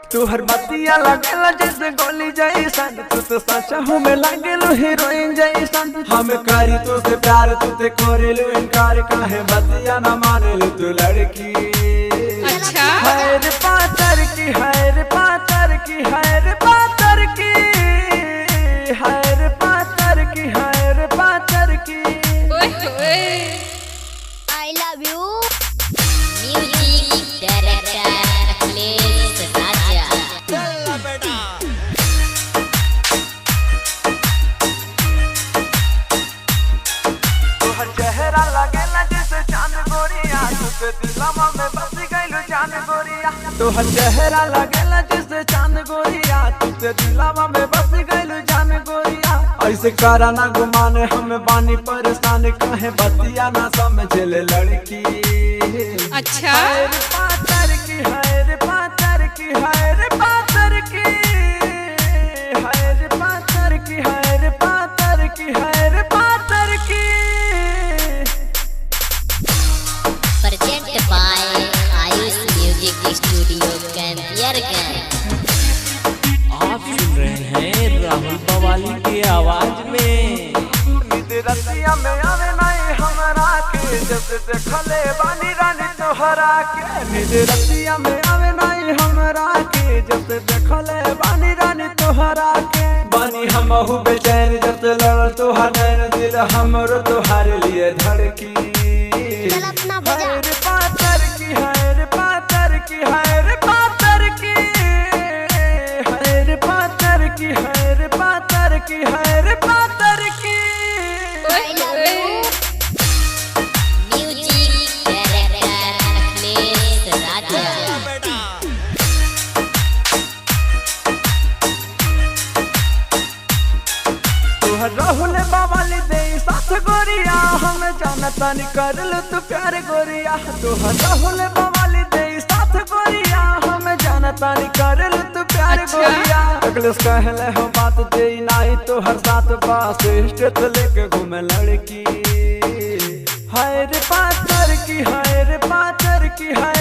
तू हर बतिया लगेला जैसे गोली जैसन, तू तो सच में लागेलो हीरोइन जैसन। हम करी तो से प्यार तू ते करेलो इनकार, काहे बतिया ना मानेलो तू लड़की। अच्छा हैर पातर की, हैर पातर की, हैर पातर की, हैर पातर की, हैर पातर की। I love you. Music director Akhilesh Raja. चल बेटा तोहर चेहरा लगेला जैसे चांद गोरिया, तुझे दिलवा में बस गइलो जान गोरिया। तोहर चेहरा लगेला जैसे चांद गोरिया, तुझे दिलवा में बस गइलो जान गोरिया। ऐसे करा ना गुमान हम बानी परेशान, काहे बतिया ना समझले लड़की। अच्छा हैर पातर की, हैर पातर की, हैर पातर की, हैर पातर की, हैर पातर की, हैर पातर की। Present by Ayush Music Studio Campiargan. आप सुन रहे हैं राहुल बवाली की आवाज में। नींद रतिया में आवे नहीं हमरा के, जब देखले बानी रानी तोहरा के। नींद रतिया में आवे नहीं हमरा के, जब देखले बानी रानी तोहरा के। बानी हमहु बेचैन जब लड़ तोहर नैन, दिल हमरो तोहार लिए धड़की। हैर पातर की, हैर पातर की, हैर पातर की, हैर पातर की, हैर पातर की, हैर पातर की। I love you. Music director Akhilesh Raja. तोहर राहुल बवाली दे साथ गोरिया, हम जानता नहीं करल तू प्यार गोरिया। तोहर राहुल बवाली दे साथ गोरिया, हम जानता नहीं करल तू प्यार अच्छा। गोरिया। अगले कहले हो बात दे नहीं तो हर साथ पास स्टेट लेके घूमे लड़की। हैर पातर की, हैर पातर की, हैर